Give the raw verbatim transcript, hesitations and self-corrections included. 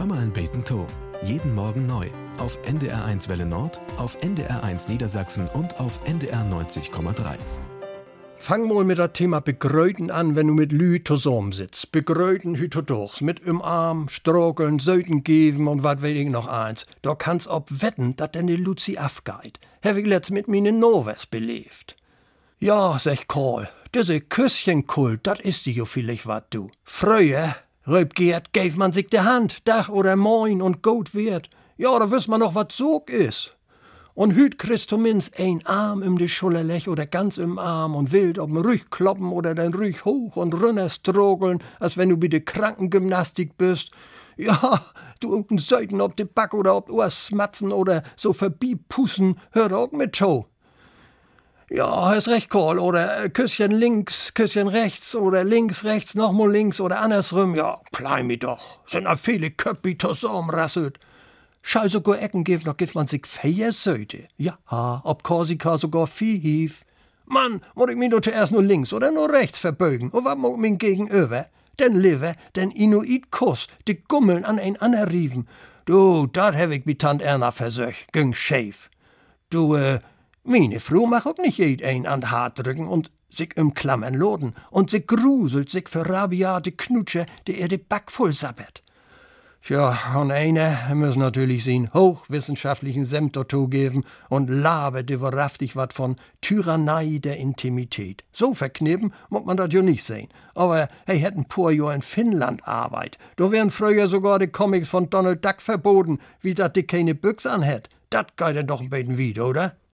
Hör mal ein Beten to. Jeden Morgen neu. Auf N D R eins Welle Nord, auf N D R eins Niedersachsen und auf N D R neunzig Komma drei. Fang mal mit dem Thema Begröten an, wenn du mit Lü zusammen sitzt. Begröten hütodurchs, mit im Arm, strokeln, Söten geben und wat weiß ich noch eins. Da kannst ob wetten, dat denn die Luzi afgeit. Hab ich letzt mit mine Novas belebt. Ja, sech Karl, diese Küsschenkult, dat ist die jo vielleicht wat du. Früher, Röpgert, gäf man sich de Hand, Dach oder Moin und gut wird. Ja, da wüsst man noch, wat Sog is. Und hüt kriegst du minst ein Arm im de Schulterlech oder ganz im Arm und wild ob'n Rüch kloppen oder den Rüch hoch und runter strogeln, als wenn du bi de Krankengymnastik bist. Ja, du unten Seiten ob de Back oder ob Ohr smatzen oder so verbiepussen, hör auch mit Show. Ja, hast recht, Karl, oder Küsschen links, Küsschen rechts oder links, rechts, nochmal links oder andersrum. Ja, klein mi doch, sind a viele Köppi zusammenrasselt. Schall sogar Ecken gibt, noch gibt man sich Feiersöte. Ja, ob Korsika sogar Viehhief. Mann, muss ich mich nur zuerst nur links oder nur rechts verbeugen? Und was muss mein Gegenüber? Den Liver, den Inuit-Kuss, die Gummeln an ein anerrieven. Du, dat hab ich mit Tant Erna versöch, ging schäf. Du, äh, meine Frau mach auch nicht jed ein an Haar drücken und sich im Klammern loden. Und sie gruselt sich für rabiate Knutsche, die ihr de Back voll sabbert. Tja, und einer muss natürlich sehen hochwissenschaftlichen Senf dazu geben und labert die wahrhaftig wat von Tyrannei der Intimität. So verknippen muss man das ja nicht sehen. Aber hey, hätten paar Jahr in Finnland Arbeit. Da wären früher sogar die Comics von Donald Duck verboten, wie dat die keine Büchs anhät. Dat geht denn doch ein bisschen wieder, oder?